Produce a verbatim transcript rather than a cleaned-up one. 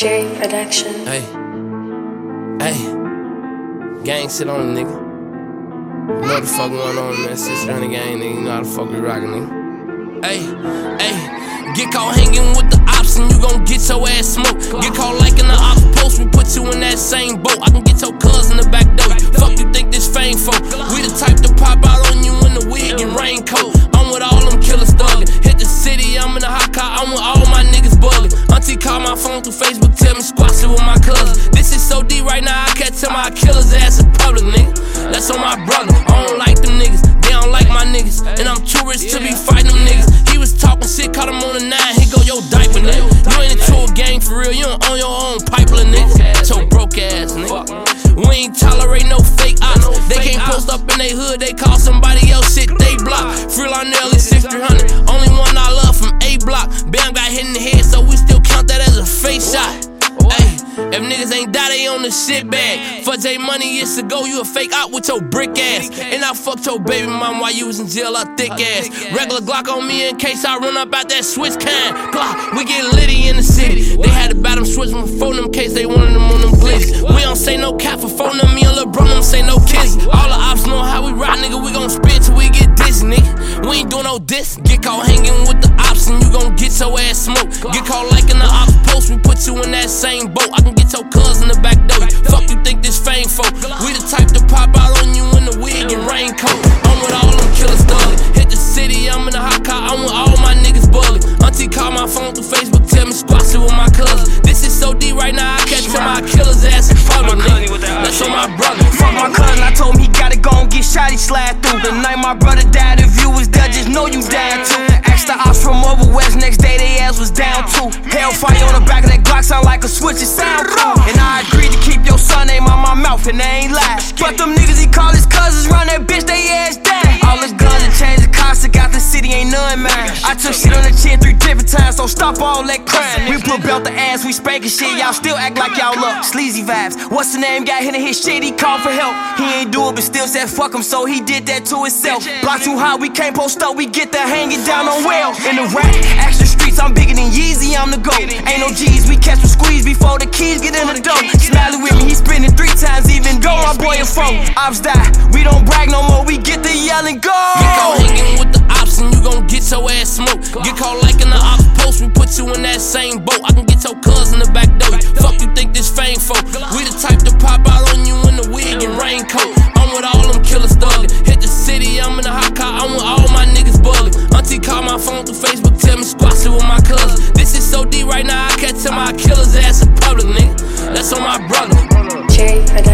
Cherry Production. Hey, hey, gang shit on a nigga. You know what the fuck going on, man? Sister on the gang, nigga. You know how the fuck we rockin', nigga. Hey, hey, get caught hanging with the ops and you gon' get your ass smoked. Get caught liking the ops post, we put you in that same boat. I can get your cuz in the back door. Fuck you think this fame for? We the type to pop out on you in the wig and raincoat. I'm with all them killers thuggin'. Hit the city, I'm in the hot car, I'm with all my niggas buggin'. Auntie call my phone through Facebook, tell me squash it with my cousins. This is so deep right now, I can't tell my killers ass in public, nigga. That's on my brother. I don't like them niggas, they don't like my niggas, and I'm too rich to be fighting them niggas. He was talking shit, caught him on the nine, he go, yo, diaper, nigga. You ain't into a gang for real, you don't own your own pipeline, nigga. So broke ass, nigga. We ain't tolerate no fake ops. They can't post up in they hood, they call somebody else shit, they block. Free Lionel is sixty hundred, only one I love from A Block. Bam got hit in the head, so we still count that as a face shot. Ay, if niggas ain't die, they on the shit bag. For J Money years ago, you a fake out with your brick ass. And I fucked your baby mom while you was in jail, her thick ass. Regular Glock on me in case I run up out that switch kind. Glock, we get litty in the city. They had to buy them switch before them case they wanted them on them glitches. We don't say no cap for phone them, me and Lil' Bro don't say no kiss. All the ops know how we rock, nigga, we gon' spin till we get dizzy, nigga. We ain't doing no diss. Get caught hanging with the ops and you gon' get your ass smoked. Get caught liking the ops post, we put you in that same boat. I can get your cuz in the back door. Fuck you think this fame for? We the type to pop out on you in the wig and raincoat. I'm with all them killers thuggin'. Hit the city, I'm in the hot car, I'm with all my niggas buggin'. Auntie call my phone through Facebook, tell me squash it with my cousins. This is so deep right now, I can't tell my killers ass in public, nigga. That's on my brother. Fuck my cousin, I told him he gotta go and get shot, he slide through. The night my brother died, if you was there, just know you down too. Asked the ops from over west, next day they ass was down too. Hellfire on the back of that Glock, sound like a switch, it sound cool. And I agreed to keep your son name on my mouth, and they ain't lie. But them niggas he call his cousins, run that bitch, they ass down. All his guns and chains and cops, got the city, ain't none mine. I took shit on the chin three different times, so stop all that crime. We put belt the ass, we spankin' shit, y'all still act like y'all love sleazy vibes. What's the name? Got hit in his shit, he called for help. He ain't do it, but still said fuck him, so he did that to himself. Block too high, we can't post up, we get that hanging down on well. In the rap, action streets, I'm bigger than Yeezy, I'm the GOAT. Ain't no G's, we catch them squeeze before the keys get in the dough. Smiley with me, he spinning three times, even though my boy a foe. Ops die, we don't brag no more, we get the yell and go. Get caught hanging with the ops and you gon' get your ass smoked. Get caught liking the ops post, we put you in that same boat. I can get your cuz in the back door. Fuck you think this fame for? We the type to pop out on you in the wig and raincoat. I'm with all them killers thuggin'. Hit the city, I'm in the hot car, I'm with all my niggas buggin'. Auntie call my phone through Facebook, tell me squash it with my cousins. This is so deep right now, I can't tell my killers ass in public, nigga. That's on my brother. Cherry Production.